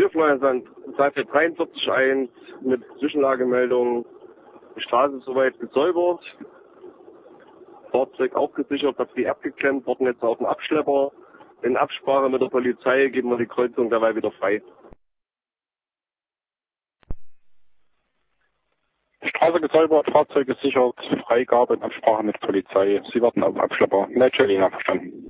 Hilfsmann, Seite 43.1 mit Zwischenlagemeldung. Die Straße ist soweit gesäubert. Fahrzeug auch gesichert, Batterie abgeklemmt, warten jetzt auf den Abschlepper. In Absprache mit der Polizei geben wir die Kreuzung derweil wieder frei. Straße gesäubert, Fahrzeug gesichert, Freigabe in Absprache mit Polizei. Sie warten auf den Abschlepper. Netschelina, verstanden.